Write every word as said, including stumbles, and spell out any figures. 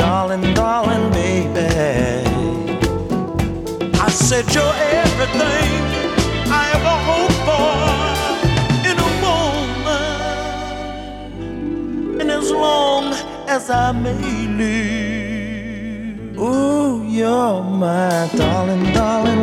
darling, darling baby. I said you're everything I ever hoped for in a woman, and as long as I may live, ooh, you're my darling, darling